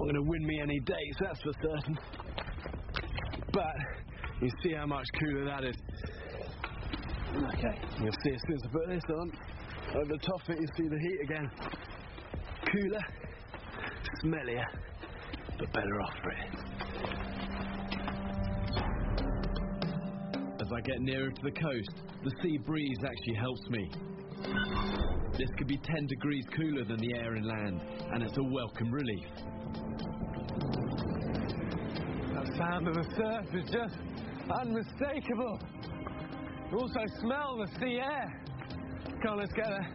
not going to win me any dates, that's for certain. But you see how much cooler that is. Okay, you'll see as soon as I put this on, over the top of it you see the heat again. Cooler, smellier, but better off for it. As I get nearer to the coast, the sea breeze actually helps me. This could be 10 degrees cooler than the air inland, and it's a welcome relief. The sound of the surf is just unmistakable. You also smell the sea air. Come on, let's get there.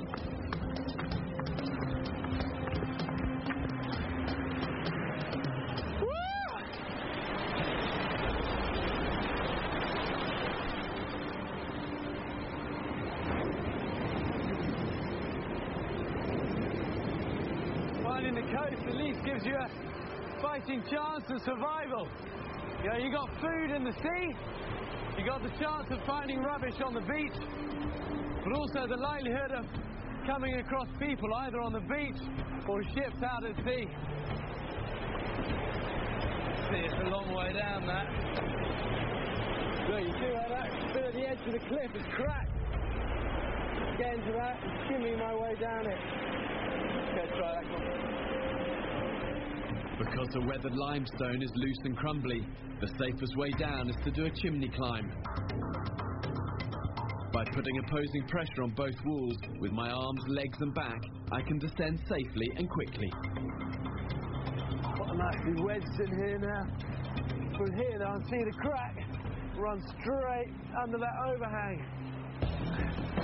Finding the coast at least gives you a fighting chance of survival. You know, you got food in the sea, you got the chance of finding rubbish on the beach, but also the likelihood of coming across people either on the beach or ships out at sea. See, it's a long way down that. Look, you see how that bit at the edge of the cliff is cracked? Getting to that, skimming my way down it. Okay, try that one. Because the weathered limestone is loose and crumbly, the safest way down is to do a chimney climb. By putting opposing pressure on both walls with my arms, legs and back, I can descend safely and quickly. Got nicely wedged in here now. From here now, I see the crack run straight under that overhang.